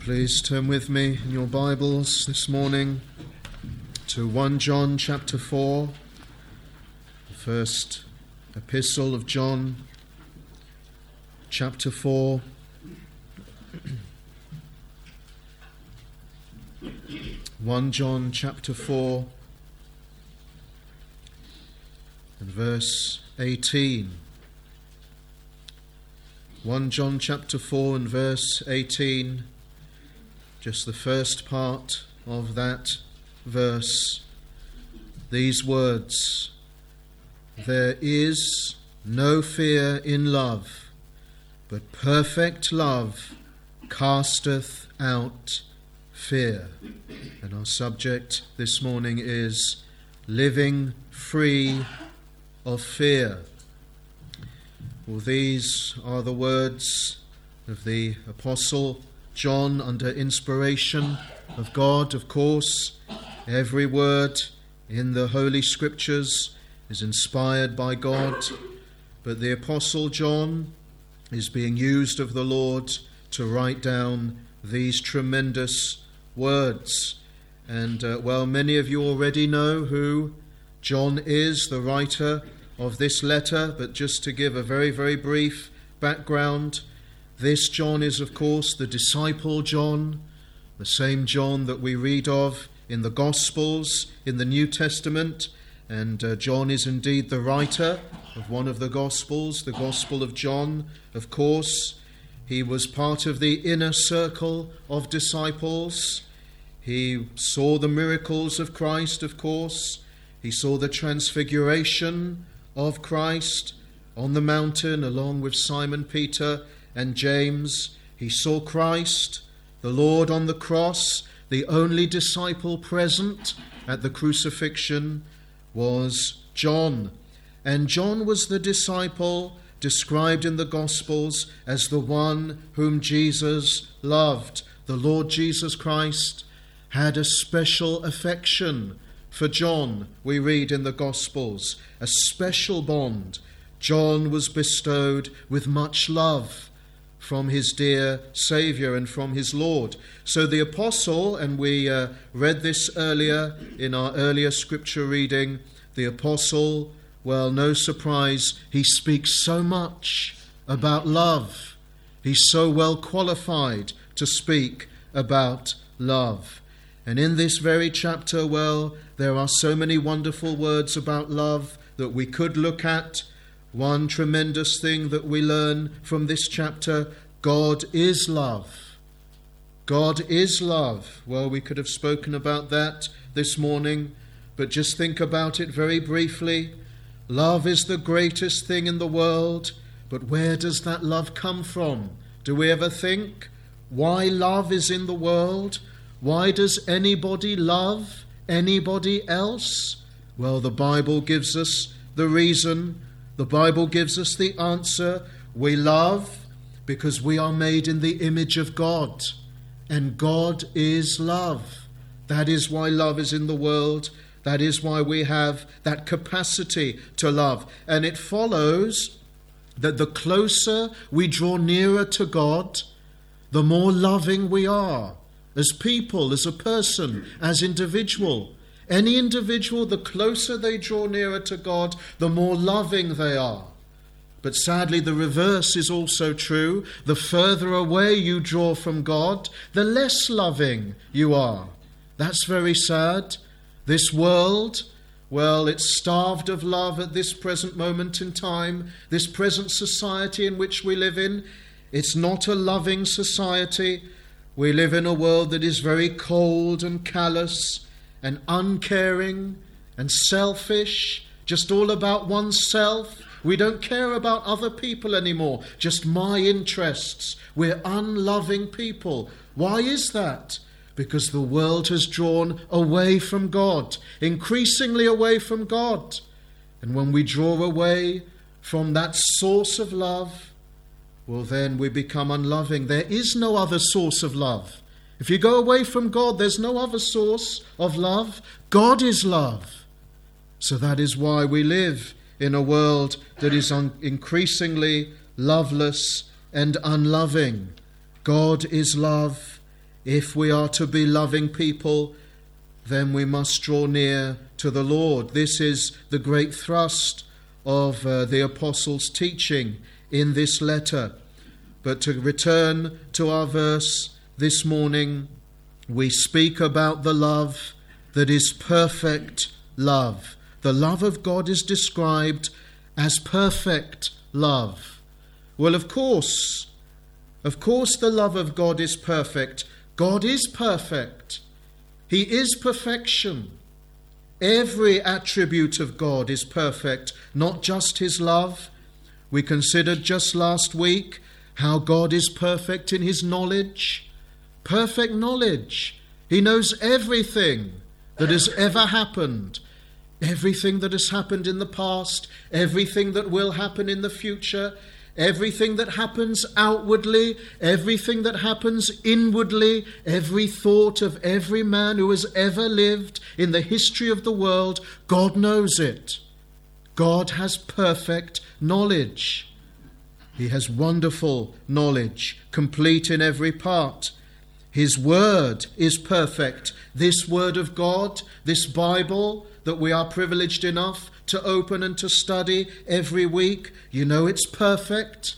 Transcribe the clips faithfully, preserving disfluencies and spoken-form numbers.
Please turn with me in your Bibles this morning to First John chapter four, the first epistle of John, chapter four. First John chapter four and verse eighteen. First John chapter four and verse eighteen, just the first part of that verse. These words: "There is no fear in love, but perfect love casteth out fear." And our subject this morning is living free of fear. Well, these are the words of the Apostle John under inspiration of God, of course. Every word in the Holy Scriptures is inspired by God, but the Apostle John is being used of the Lord to write down these tremendous words. And, uh, well, many of you already know who John is, the writer of this letter, but just to give a very, very brief background, this John is, of course, the disciple John, the same John that we read of in the Gospels in the New Testament. And uh, John is indeed the writer of one of the Gospels, the Gospel of John, of course. He was part of the inner circle of disciples. He saw the miracles of Christ, of course. He saw the transfiguration of Christ on the mountain along with Simon Peter and James. He saw Christ, the Lord, on the cross. The only disciple present at the crucifixion was John. And John was the disciple described in the Gospels as the one whom Jesus loved. The Lord Jesus Christ had a special affection for John, we read in the Gospels, a special bond. John was bestowed with much love from his dear Saviour and from his Lord. So the apostle, and we uh, read this earlier in our earlier scripture reading, the apostle, well, no surprise, he speaks so much about love. He's so well qualified to speak about love. And in this very chapter, well, there are so many wonderful words about love that we could look at. One tremendous thing that we learn from this chapter: God is love. God is love. Well, we could have spoken about that this morning, but just think about it very briefly. Love is the greatest thing in the world, but where does that love come from? Do we ever think why love is in the world? Why does anybody love anybody else? Well, the Bible gives us the reason. The Bible gives us the answer. We love because we are made in the image of God, and God is love. That is why love is in the world. That is why we have that capacity to love. And it follows that the closer we draw nearer to God, the more loving we are. As people, as a person, as individual. Any individual, the closer they draw nearer to God, the more loving they are. But sadly, the reverse is also true. The further away you draw from God, the less loving you are. That's very sad. This world, well, it's starved of love at this present moment in time. This present society in which we live in, it's not a loving society. We live in a world that is very cold and callous and uncaring and selfish, just all about oneself. We don't care about other people anymore, just my interests. We're unloving people. Why is that? Because the world has drawn away from God, increasingly away from God. And when we draw away from that source of love, well, then we become unloving. There is no other source of love. If you go away from God, there's no other source of love. God is love. So that is why we live in a world that is un- increasingly loveless and unloving. God is love, If we are to be loving people, then we must draw near to the Lord. This is the great thrust of uh, the Apostles' teaching in this letter. But to return to our verse this morning, we speak about the love that is perfect love. The love of God is described as perfect love. Well, of course, of course the love of God is perfect. God is perfect. He is perfection. Every attribute of God is perfect, not just his love. We considered just last week how God is perfect in his knowledge. Perfect knowledge. He knows everything that has ever happened. Everything that has happened in the past, everything that will happen in the future, everything that happens outwardly, everything that happens inwardly, every thought of every man who has ever lived in the history of the world, God knows it. God has perfect knowledge. He has wonderful knowledge, complete in every part. His word is perfect. This word of God, this Bible that we are privileged enough to open and to study every week, you know it's perfect.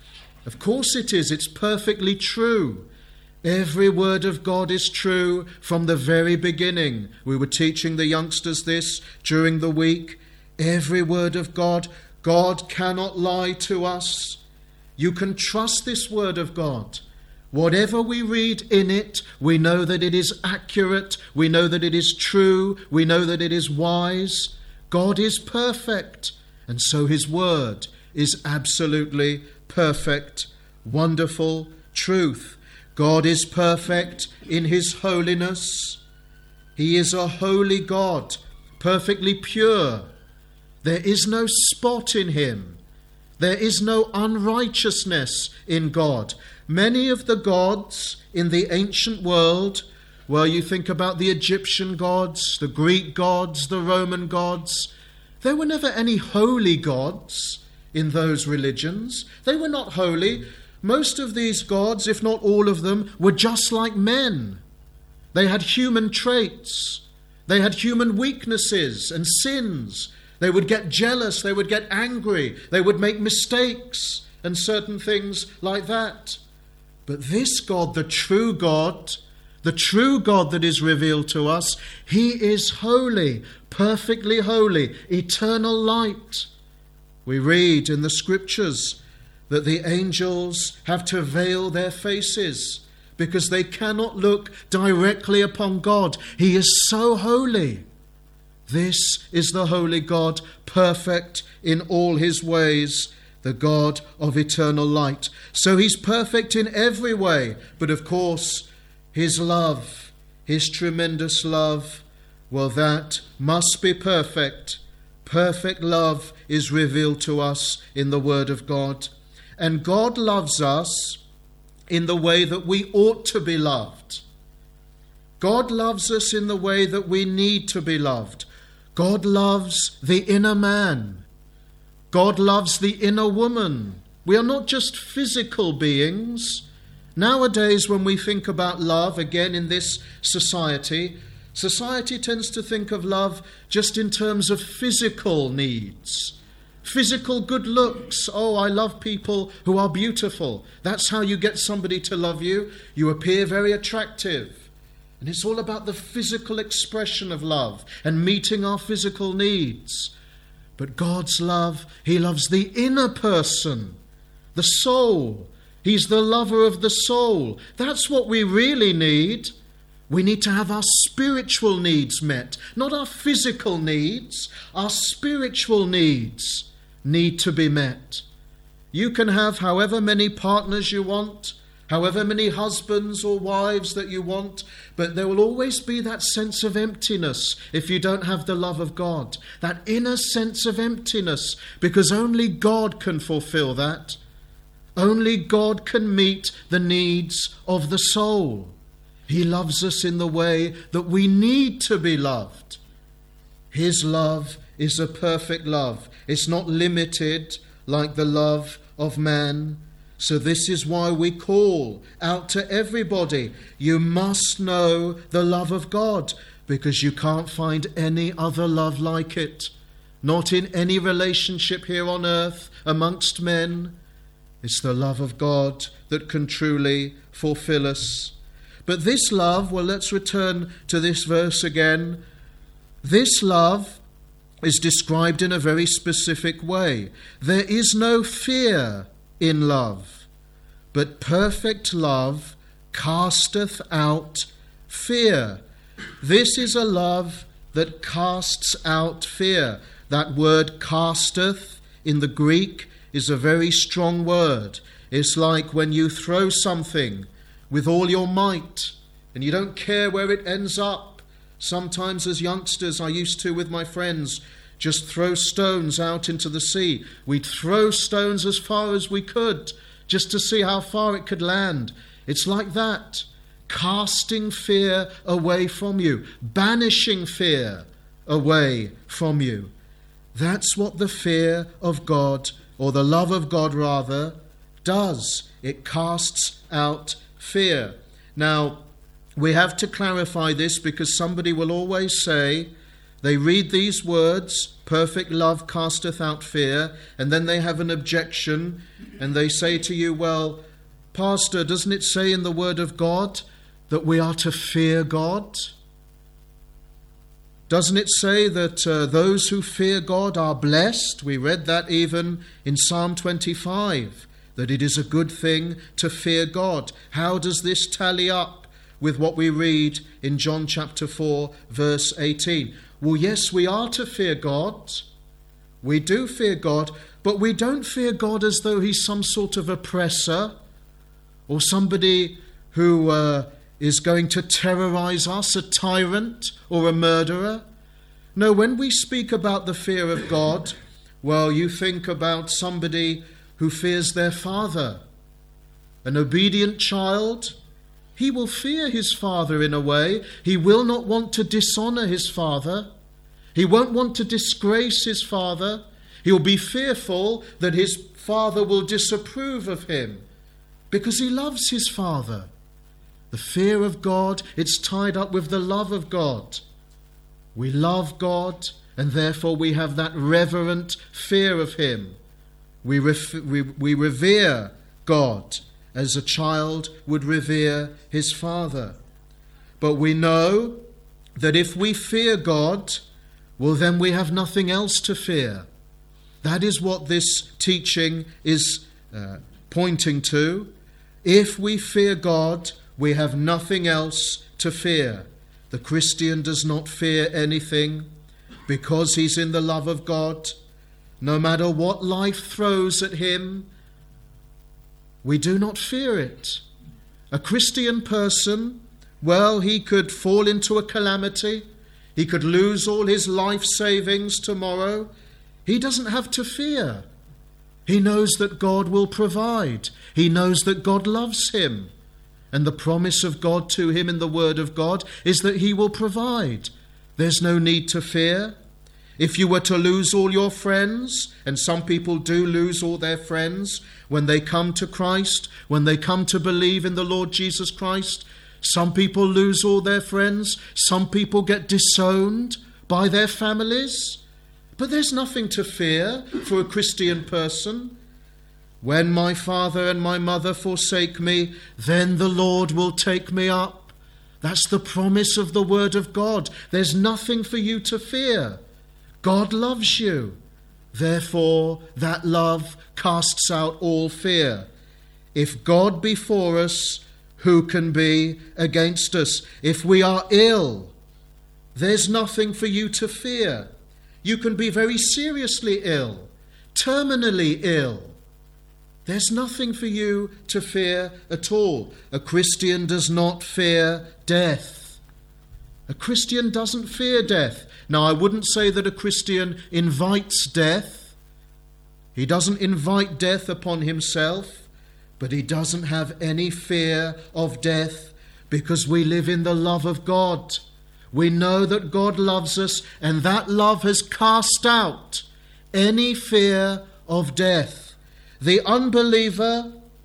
Of course it is. It's perfectly true. Every word of God is true from the very beginning. We were teaching the youngsters this during the week. Every word of God, God cannot lie to us. You can trust this word of God. Whatever we read in it, we know that it is accurate, we know that it is true, we know that it is wise. God is perfect, and so his word is absolutely perfect, wonderful truth. God is perfect in his holiness. He is a holy God, perfectly pure. There is no spot in him. There is no unrighteousness in God. Many of the gods in the ancient world, well, you think about the Egyptian gods, the Greek gods, the Roman gods, there were never any holy gods in those religions. They were not holy. Most of these gods, if not all of them, were just like men. They had human traits. They had human weaknesses and sins. They would get jealous. They would get angry. They would make mistakes and certain things like that. But this God, the true God, the true God that is revealed to us, he is holy, perfectly holy, eternal light. We read in the scriptures that the angels have to veil their faces because they cannot look directly upon God. He is so holy. This is the holy God, perfect in all his ways, the God of eternal light. So he's perfect in every way. But of course, his love, his tremendous love, well, that must be perfect. Perfect love is revealed to us in the Word of God. And God loves us in the way that we ought to be loved. God loves us in the way that we need to be loved. God loves the inner man. God loves the inner woman. We are not just physical beings. Nowadays, when we think about love, again in this society, society tends to think of love just in terms of physical needs. Physical good looks. Oh, I love people who are beautiful. That's how you get somebody to love you. You appear very attractive. And it's all about the physical expression of love and meeting our physical needs. But God's love, he loves the inner person, the soul. He's the lover of the soul. That's what we really need. We need to have our spiritual needs met, not our physical needs. Our spiritual needs need to be met. You can have however many partners you want, however many husbands or wives that you want, but there will always be that sense of emptiness if you don't have the love of God. That inner sense of emptiness, because only God can fulfill that. Only God can meet the needs of the soul. He loves us in the way that we need to be loved. His love is a perfect love. It's not limited like the love of man. So this is why we call out to everybody, you must know the love of God, because you can't find any other love like it. Not in any relationship here on earth amongst men. It's the love of God that can truly fulfill us. But this love, well, let's return to this verse again. This love is described in a very specific way. There is no fear in love, but perfect love casteth out fear. This is a love that casts out fear. That word casteth in the Greek is a very strong word. It's like when you throw something with all your might and you don't care where it ends up. Sometimes as youngsters, I used to with my friends just throw stones out into the sea. We'd throw stones as far as we could just to see how far it could land. It's like that. Casting fear away from you. Banishing fear away from you. That's what the fear of God, or the love of God rather, does. It casts out fear. Now, we have to clarify this because somebody will always say, they read these words, perfect love casteth out fear, and then they have an objection and they say to you, well, Pastor, doesn't it say in the Word of God that we are to fear God? Doesn't it say that uh, those who fear God are blessed? We read that even in Psalm twenty-five, that it is a good thing to fear God. How does this tally up with what we read in John chapter four, verse eighteen? Well, yes, we are to fear God. We do fear God, but we don't fear God as though he's some sort of oppressor or somebody who uh, is going to terrorize us, a tyrant or a murderer. No, when we speak about the fear of God, well, you think about somebody who fears their father. An obedient child, he will fear his father in a way. He will not want to dishonor his father. He won't want to disgrace his father. He'll be fearful that his father will disapprove of him because he loves his father. The fear of God, it's tied up with the love of God. We love God, and therefore we have that reverent fear of him. We, ref- we, we revere God as a child would revere his father. But we know that if we fear God, well, then we have nothing else to fear. That is what this teaching is uh, pointing to. If we fear God, we have nothing else to fear. The Christian does not fear anything because he's in the love of God. No matter what life throws at him, we do not fear it. A Christian person, well, he could fall into a calamity. He could lose all his life savings tomorrow. He doesn't have to fear. He knows that God will provide. He knows that God loves him. And the promise of God to him in the Word of God is that he will provide. There's no need to fear. If you were to lose all your friends, and some people do lose all their friends when they come to Christ, when they come to believe in the Lord Jesus Christ, some people lose all their friends, some people get disowned by their families. But there's nothing to fear for a Christian person. When my father and my mother forsake me, then the Lord will take me up. That's the promise of the Word of God. There's nothing for you to fear. God loves you. Therefore, that love casts out all fear. If God be for us, who can be against us? If we are ill, there's nothing for you to fear. You can be very seriously ill, terminally ill. There's nothing for you to fear at all. A Christian does not fear death. A Christian doesn't fear death. Now, I wouldn't say that a Christian invites death. He doesn't invite death upon himself, but he doesn't have any fear of death because we live in the love of God. We know that God loves us, and that love has cast out any fear of death. The unbeliever,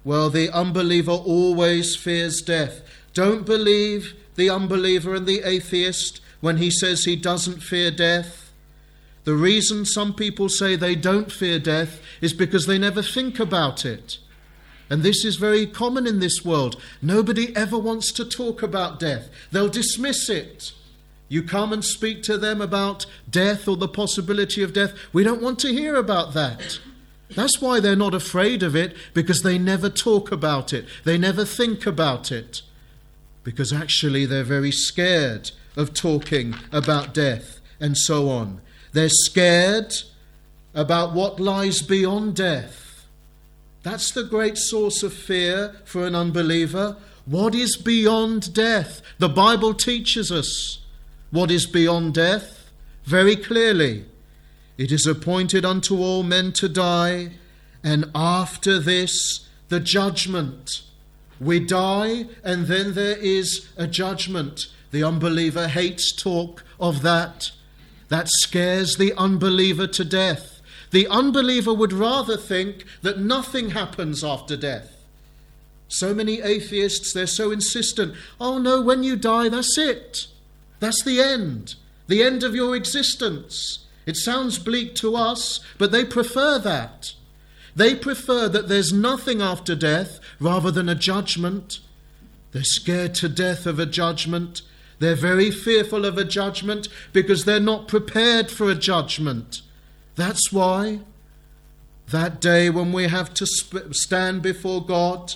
Well, the unbeliever always fears death. Don't believe the unbeliever and the atheist when he says he doesn't fear death. The reason some people say they don't fear death is because they never think about it. And this is very common in this world. Nobody ever wants to talk about death. They'll dismiss it. You come and speak to them about death or the possibility of death. We don't want to hear about that. That's why they're not afraid of it, because they never talk about it. They never think about it. Because actually they're very scared of talking about death and so on. They're scared about what lies beyond death. That's the great source of fear for an unbeliever. What is beyond death? The Bible teaches us what is beyond death very clearly. It is appointed unto all men to die, and after this the judgment. We die, and then there is a judgment. The unbeliever hates talk of that. That scares the unbeliever to death. The unbeliever would rather think that nothing happens after death. So many atheists, they're so insistent. Oh no, when you die, that's it. That's the end. The end of your existence. It sounds bleak to us, but they prefer that. They prefer that there's nothing after death rather than a judgment. They're scared to death of a judgment. They're very fearful of a judgment because they're not prepared for a judgment. That's why that day when we have to sp- stand before God,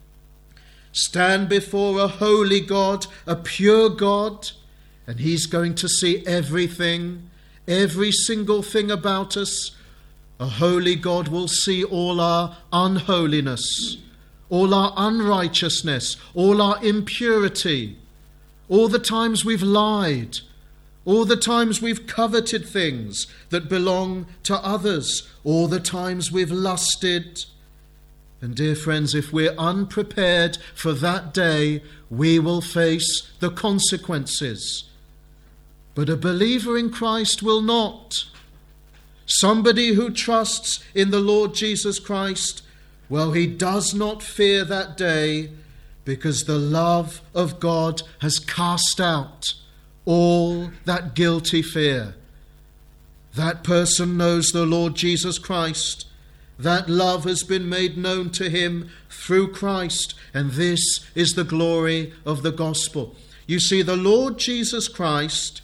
stand before a holy God, a pure God, and He's going to see everything, every single thing about us. A holy God will see all our unholiness, all our unrighteousness, all our impurity, all the times we've lied, all the times we've coveted things that belong to others, all the times we've lusted. And dear friends, if we're unprepared for that day, we will face the consequences. But a believer in Christ will not. Somebody who trusts in the Lord Jesus Christ, well, he does not fear that day, because the love of God has cast out all that guilty fear. That person knows the Lord Jesus Christ. That love has been made known to him through Christ, and this is the glory of the gospel. You see, the Lord Jesus Christ,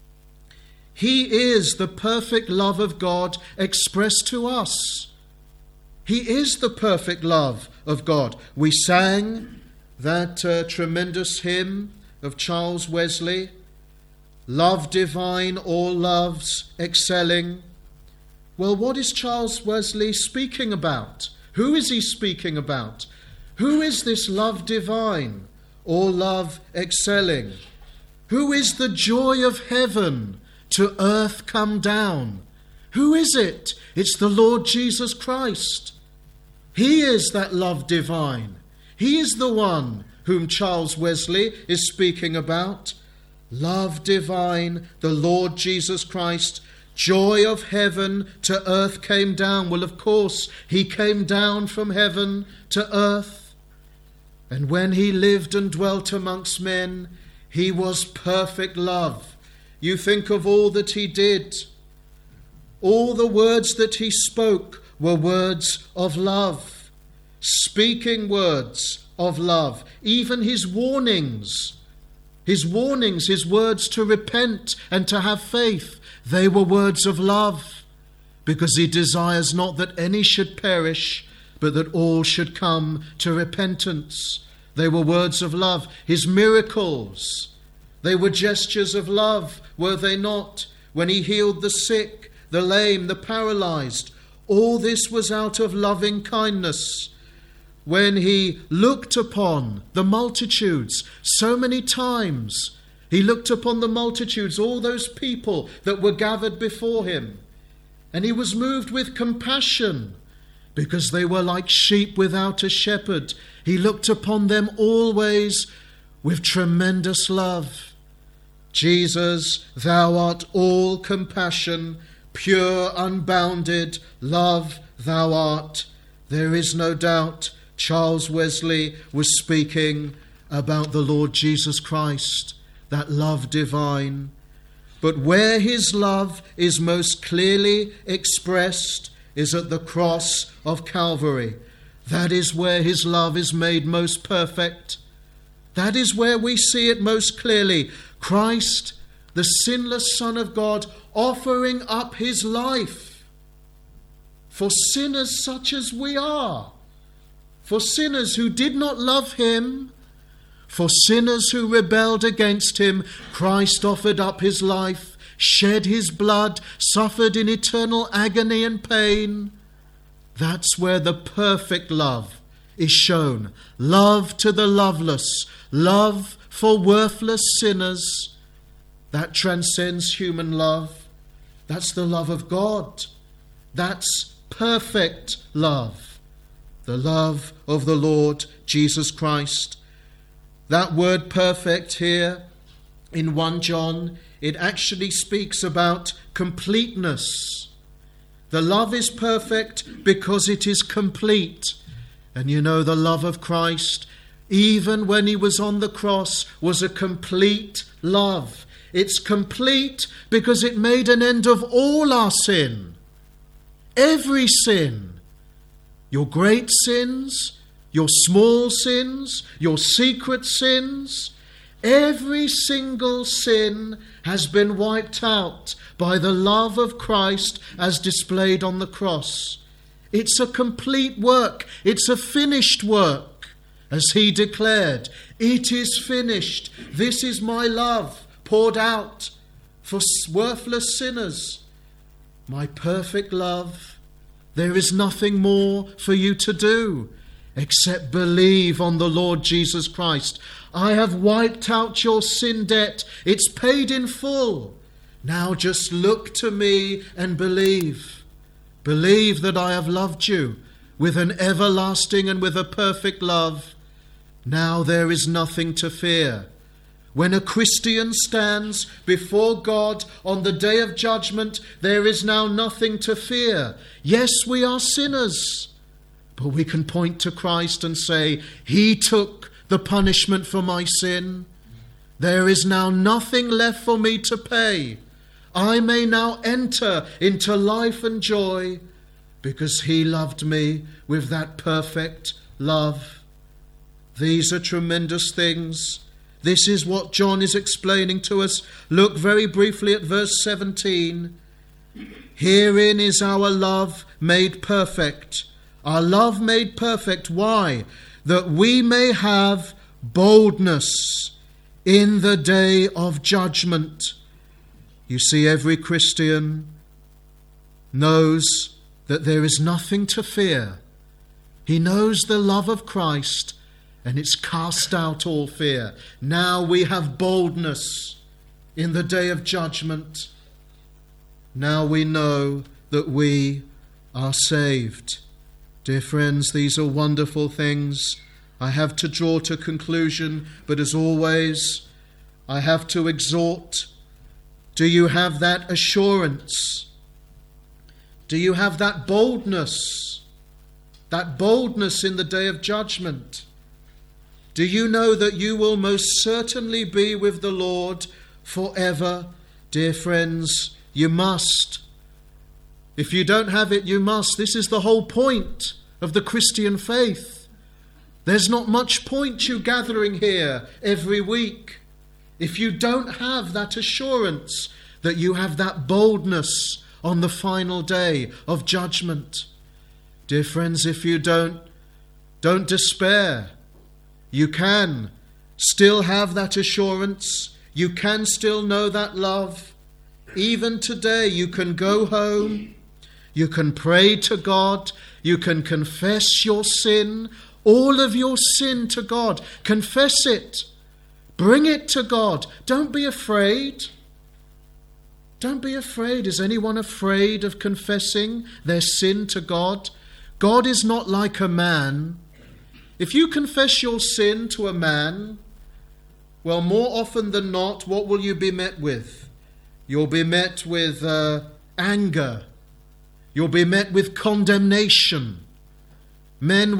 He is the perfect love of God expressed to us. He is the perfect love of God. We sang that uh, tremendous hymn of Charles Wesley, Love divine, all loves excelling. Well, what is Charles Wesley speaking about? Who is he speaking about? Who is this love divine, all love excelling? Who is the joy of heaven to earth come down? Who is it? It's the Lord Jesus Christ. He is that love divine. He is the one whom Charles Wesley is speaking about. Love divine, the Lord Jesus Christ, joy of heaven to earth came down. Well, of course, he came down from heaven to earth. And when he lived and dwelt amongst men, he was perfect love. You think of all that he did. All the words that he spoke were words of love, speaking words of love. Even his warnings, his warnings, his words to repent and to have faith, they were words of love, because he desires not that any should perish, but that all should come to repentance. They were words of love. His miracles, they were gestures of love, were they not? When he healed the sick, the lame, the paralyzed, all this was out of loving kindness. When he looked upon the multitudes, so many times he looked upon the multitudes, all those people that were gathered before him, and he was moved with compassion, because they were like sheep without a shepherd. He looked upon them always with tremendous love. Jesus, thou art all compassion, pure, unbounded love thou art. There is no doubt Charles Wesley was speaking about the Lord Jesus Christ, that love divine. But where his love is most clearly expressed is at the cross of Calvary. That is where his love is made most perfect. That is where we see it most clearly. Christ, the sinless Son of God, offering up his life for sinners such as we are, for sinners who did not love him, for sinners who rebelled against him. Christ offered up his life, shed his blood, suffered in eternal agony and pain. That's where the perfect love is shown. Love to the loveless, love for worthless sinners. That transcends human love. That's the love of God. That's perfect love. The love of the Lord Jesus Christ. That word perfect here in First John, it actually speaks about completeness. The love is perfect because it is complete. And you know, the love of Christ, even when he was on the cross, was a complete love. It's complete because it made an end of all our sin. Every sin. Your great sins, your small sins, your secret sins. Every single sin has been wiped out by the love of Christ as displayed on the cross. It's a complete work. It's a finished work. As he declared, it is finished. This is my love poured out for worthless sinners. My perfect love. There is nothing more for you to do except believe on the Lord Jesus Christ. I have wiped out your sin debt. It's paid in full. Now just look to me and believe. Believe that I have loved you with an everlasting and with a perfect love. Now there is nothing to fear. When a Christian stands before God on the day of judgment, there is now nothing to fear. Yes, we are sinners, but we can point to Christ and say, he took the punishment for my sin. There is now nothing left for me to pay. I may now enter into life and joy because he loved me with that perfect love. These are tremendous things. This is what John is explaining to us. Look very briefly at verse seventeen. Herein is our love made perfect. Our love made perfect. Why? That we may have boldness in the day of judgment. You see, every Christian knows that there is nothing to fear. He knows the love of Christ, and it's cast out all fear. Now we have boldness in the day of judgment. Now we know that we are saved. Dear friends, these are wonderful things. I have to draw to conclusion, but as always, I have to exhort. Do you have that assurance? Do you have that boldness? That boldness in the day of judgment? Do you know that you will most certainly be with the Lord forever? Dear friends, you must. If you don't have it, you must. This is the whole point of the Christian faith. There's not much point you gathering here every week if you don't have that assurance that you have that boldness on the final day of judgment. Dear friends, if you don't, don't despair. You can still have that assurance. You can still know that love. Even today you can go home. You can pray to God. You can confess your sin. All of your sin to God. Confess it. Bring it to God. Don't be afraid. Don't be afraid. Is anyone afraid of confessing their sin to God? God is not like a man. If you confess your sin to a man, well, more often than not, what will you be met with? You'll be met with uh, anger. You'll be met with condemnation. Men will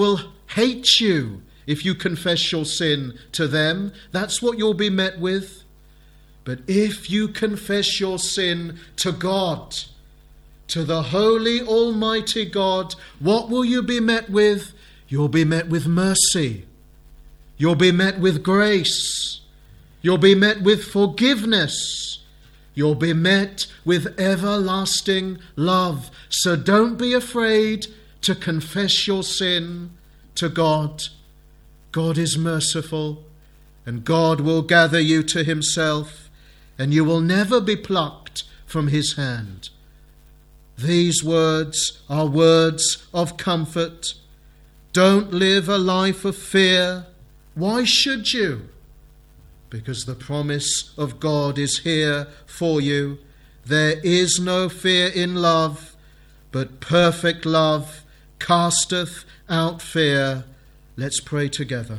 hate you if you confess your sin to them. That's what you'll be met with. But if you confess your sin to God, to the holy, almighty God, what will you be met with? You'll be met with mercy. You'll be met with grace. You'll be met with forgiveness. You'll be met with everlasting love. So don't be afraid to confess your sin to God. God is merciful, and God will gather you to himself, and you will never be plucked from his hand. These words are words of comfort. Don't live a life of fear. Why should you? Because the promise of God is here for you. There is no fear in love, but perfect love casteth out fear. Let's pray together.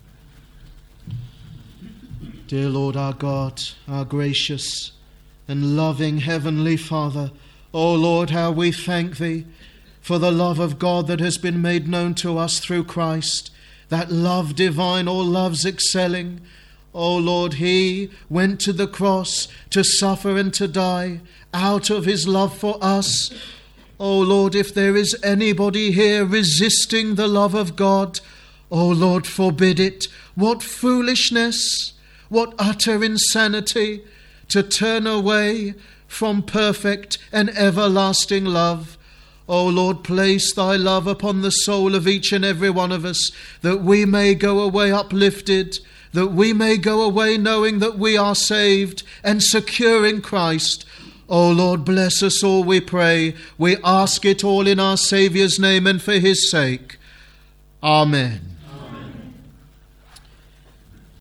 Dear Lord our God, our gracious and loving Heavenly Father, O Lord, how we thank Thee for the love of God that has been made known to us through Christ, that love divine, all loves excelling. O Lord, He went to the cross to suffer and to die out of His love for us. O Lord, if there is anybody here resisting the love of God, O Lord, forbid it. What foolishness, what utter insanity to turn away from perfect and everlasting love. O Lord, place Thy love upon the soul of each and every one of us, that we may go away uplifted, that we may go away knowing that we are saved and secure in Christ. O Lord, bless us all, we pray. We ask it all in our Saviour's name and for His sake. Amen.